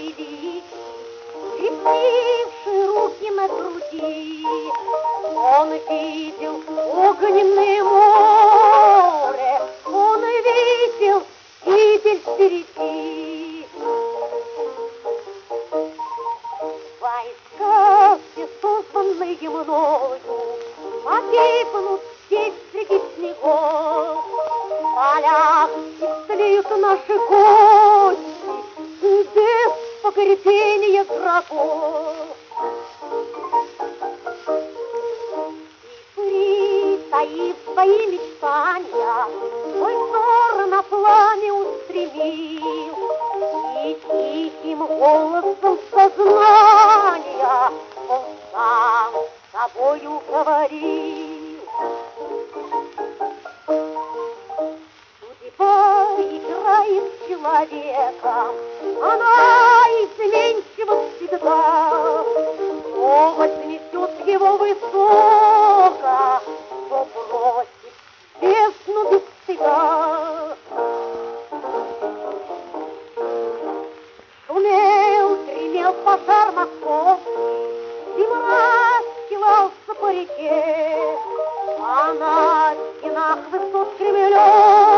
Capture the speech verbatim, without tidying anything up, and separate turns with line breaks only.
великий, скрестивший руки на груди, он видел огненное море, он видел гибель впереди. Войска, все созданные мною, погибнут здесь среди снегов. В полях истлеют наши кости без погребения гробов. И притаив свои мечтания, свой взор на пламя устремил, и тихим голосом сознания он сам с собою говорил. Судьба играет с человеком, она изменчива всегда. То вознесет его высоко, то бросит в бездну без стыда. Шумел, гремел пожар московский, дым расстилался по реке, а на стенах высот Кремля